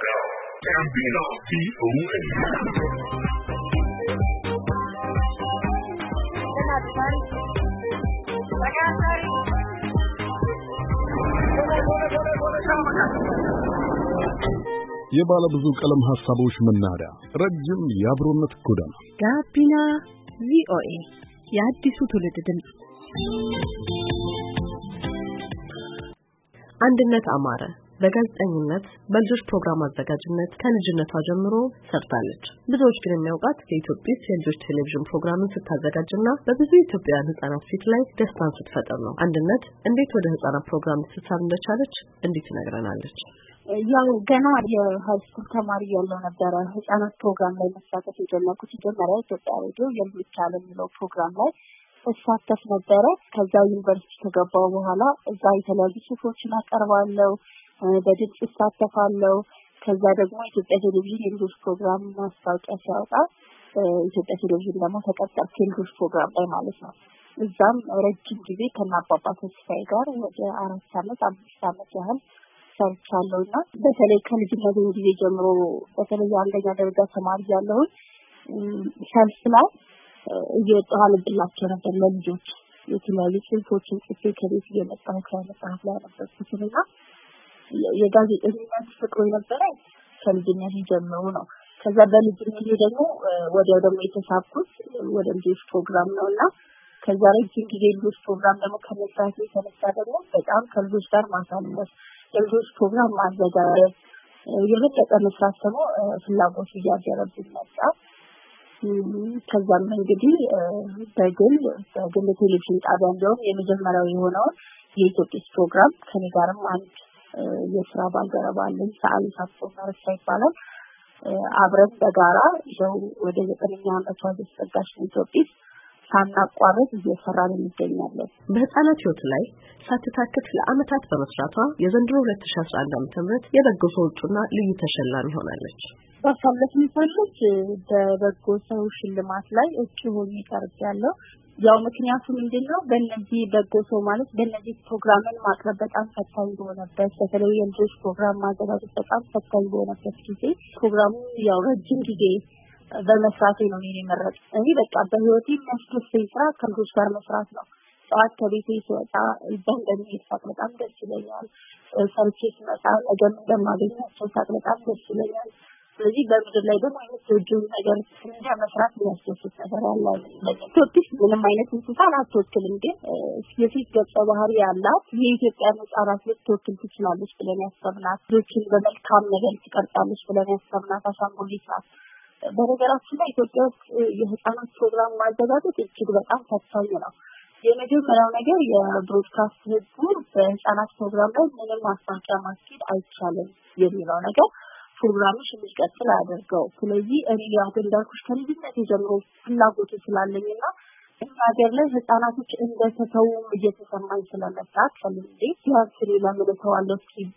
Gambino VOA. የባለ ብዙ ቀለም ሐሳቦች መናኸሪያ ረጅም የአብሮነት ጎዳና ጋቢና VOA የአዲሱ ትውልድ ድምጽ። አንድነት አማረ በጋዜጠኝነት በልጆች ፕሮግራም አዘጋጅነት ከልጅነቷ ጀምሮ ሰርታለች። ብዙዎች ግን የሚያውቃት የኢትዮጵያ የልጆች ቴሌቪዥን ፕሮግራምን ስታዘጋጅና በብዙ ኢትዮጵያውያን ህጻናት ፊት ላይ ደስታን ስትፈጥር ነው። አንድነት እንዴት ወደ ህጻናት ፕሮግራም ልትሳብ እንደቻለች እንዴት ትነግረናለች። ያው ገና የሃይስኩል ተማሪ ያለው ነበር ህጻናት ፕሮግራም ላይ መሳተፍ የጀመርኩት። መጀመሪያ ኢትዮጵያ ሬዲዮ የልጆች ዓለም የሚለው ፕሮግራም ላይ እሳተፍ ነበረ። ከዛ ዩኒቨርሲቲ ከገባሁ በኋላ እዛ የተለያዩ ጽሁፎችን አቀርባለሁ፣ በድምጽ እሳተፋለሁ። ከዛ ደግሞ ኢትዮጵያ ቴሌቪዥን የልጆች ፕሮግራም ማስታወቂያ ሲያወጣ ኢትዮጵያ ቴሌቪዥን ደግሞ ተቀጠርኩ የልጆች ፕሮግራም ላይ ማለት ነው። እዛም ረጅም ጊዜ ከናባባ ተስፋዬ ጋር ወደ 5 ዓመት ያህል ሰርቻለሁና በተለይ ከልጅነቴ ጊዜ ጀምሮ በተለይ አንደኛ ደረጃ ተማሪ ያለሁኝ ሰልፍ ላይ እየጣለብላቸው ነበር ለልጆች የተለያዩ ጽሁፎችን ጽፌ ከቤት እየመጣሁ ከመጽሐፍ ላይ ነበርኩትና የጋዜጠኝነት ፍቅሩ ነበረ ከልጅነቴ ጀምሮ ነው። ከዛ በልጅነቴ ደግሞ ወዲያው ደግሞ የተሳብኩት ወደ ልጆች ፕሮግራም ነውና ከዛ ረጅም ጊዜ ልጆች ፕሮግራም ደግሞ ከመስራት የተነሳ ደግሞ በጣም ከልጆች ጋር ማሳለፍ የልጆች ፕሮግራም ማዘጋጀት የበለጠ መስራት ደግሞ ፍላጎት እያደረብኝ መጣ። ከዛም እንግዲህ በግል ቴሌቪዥን ጣቢያ እንደውም የመጀመሪያው የሆነውን የኢትዮጵያ ፕሮግራም ከኔ ጋርም አንድ የስራ ባልደረባ አለኝ ሰዓሊ ሳፍቶማርሳ ይባላል። አብረን በጋራ ይኸው ወደ 9ኛ ዓመቷ ተጠጋሽ ኢትዮጵያ ሳናቋርጥ እየሰራን እንገኛለን። በህፃናት ህይወት ላይ ሳትታከት ለአመታት በመስራቷ የዘንድሮ 2011 ዓ.ም የበጎ ሰው እጩና ልዩ ተሸላሚ ሆናለች። ባሳለፍን ሳምንት በበጎ ሰው ሽልማት ላይ እጩ ሆኜ ቀርቤያለሁ። ያው ምክንያቱ ምንድነው? በእነዚህ በጎ ሰው ማለት በእነዚህ ፕሮግራምን ማቅረብ በጣም ፈታኝ በሆነበት በተለይ የልጆች ፕሮግራም ማዘጋጀት በጣም ፈታኝ በሆነበት ጊዜ ፕሮግራሙ ያው ረጅም ጊዜ በመስራቴ ነው የመረጥኩት። እኔ በቃ በህይወቴ የሚያስደስተኝ ስራ ከልጆች ጋር መስራት ነው። ጠዋት ከቤቴ ስወጣ እንደሚሄድ ሳቅ በጣም ደስ ይለኛል። ሰርቼ ስመጣ ነገም እንደማገኛቸው ሳቅ በጣም ደስ ይለኛል። ስለዚህ በምድር ላይ ደግሞ የምትወጂውን ነገር እንደ መስራት የሚያስደስት ነገር አለ። ኢትዮጵያ ምንም አይነት እንስሳን አትወክልም፣ ግን የሴት ገጸ ባህሪ ያላት የኢትዮጵያ ህጻናት ልትወክል ትችላለች ብለን ያሰብናት ልጆችን በመልካም ነገር ትቀርጻለች ብለን ያሰብናት አሻንጉሊት ናት። በነገራችን ላይ ኢትዮጵያ ውስጥ የህፃናት ፕሮግራም ማዘጋጀት እጅግ በጣም ፈታኝ ነው። የመጀመሪያው ነገር የብሮድካስት ህጉ በህፃናት ፕሮግራም ላይ ምንም ማስታወቂያ ማስኬድ አይቻልም የሚለው ነገር ፕሮግራምሽ እንዲቀጥል አድርገው። ስለዚህ እኔ ያው እንዳልኩሽ ከልጅነቴ ጀምሮ ፍላጎቱ ስላለኝና ሀገር ላይ ህፃናቶች እንደተተው እየተሰማኝ ስለመጣ ከልምዴ ያንስሪ ለምልተዋለሁ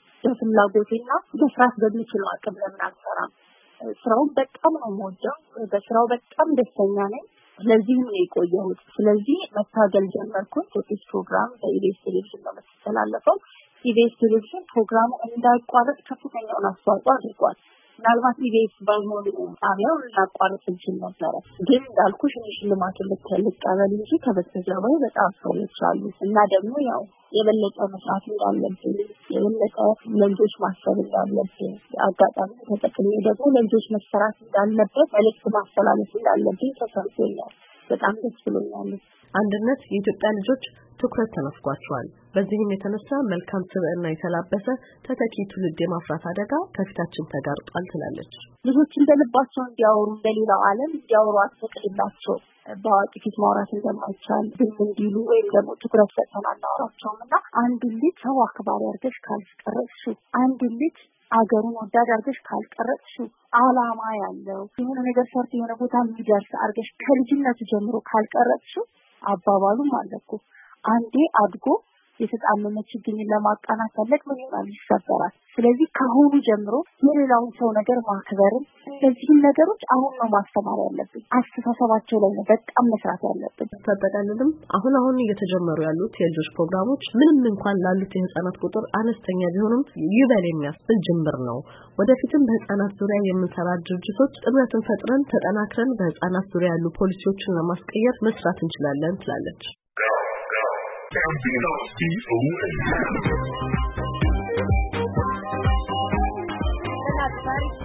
በፍላጎቴና በስራት በምችለው አቅም ለምን አልሰራም። ስራውን በጣም ነው የምወደው፣ በስራው በጣም ደስተኛ ነኝ። ስለዚህም ነው የቆየሁት። ስለዚህ መታገል ጀመርኩ። ኢትዮጵያ ፕሮግራም በኢቢኤስ ቴሌቪዥን ነው የምትተላለፈው። ኢቢኤስ ቴሌቪዥን ፕሮግራሙ እንዳይቋረጥ ከፍተኛውን አስተዋጽኦ አድርጓል። ምናልባት ኢቢኤስ ባይሆን ጣቢያው ላቋረጥ እንችል ነበረ። ግን እንዳልኩሽ ሽልማቱን ልቀበል እንጂ ከበስተጀርባው በጣም ሰዎች አሉ እና ደግሞ ያው የበለጠ መስራት እንዳለብኝ የበለጠ ለልጆች ማሰብ እንዳለብኝ አጋጣሚ ተጠቅሜ ደግሞ ለልጆች መሰራት እንዳለበት መልዕክት ማስተላለፍ እንዳለብኝ ተሰምቶኛል። በጣም ደስ ብሎኛል። አንድነት የኢትዮጵያ ልጆች ትኩረት ተነፍጓቸዋል። በዚህም የተነሳ መልካም ስብዕና የተላበሰ ተተኪ ትውልድ የማፍራት አደጋ ከፊታችን ተጋርጧል ትላለች። ልጆች እንደልባቸው እንዲያወሩ እንደሌላው ዓለም እንዲያወሩ አትፈቅድላቸው። በአዋቂ ፊት ማውራት እንደማይቻል ዝም እንዲሉ ወይም ደግሞ ትኩረት ሰጥተን አናወራቸውምና አንድ ልጅ ሰው አክባሪ አድርገሽ ካልቀረጽሽው፣ አንድ ልጅ አገሩን ወዳድ አድርገሽ ካልቀረጽሽው፣ ዓላማ ያለው የሆነ ነገር ሰርቶ የሆነ ቦታ የሚደርስ አድርገሽ ከልጅነቱ ጀምሮ ካልቀረጽሽው አባባሉም አለኩ አንዴ አድጎ የተጣመመ ችግኝን ለማቃናት ፈለግ ምን ይላል ይሰበራል። ስለዚህ ከሆኑ ጀምሮ የሌላውን ሰው ነገር ማክበር እነዚህን ነገሮች አሁን ነው ማስተማር ያለብን አስተሳሰባቸው ላይ ነው በጣም መስራት ያለብን ተጠቃልልም አሁን እየተጀመሩ ያሉት የልጆች ፕሮግራሞች ምንም እንኳን ላሉት የህፃናት ቁጥር አነስተኛ ቢሆንም ይበል የሚያስብል ጅምር ነው ወደፊትም በህፃናት ዙሪያ የምንሰራ ድርጅቶች ጥምረትን ፈጥረን ተጠናክረን በህፃናት ዙሪያ ያሉ ፖሊሲዎችን ለማስቀየር መስራት እንችላለን ትላለች Everybody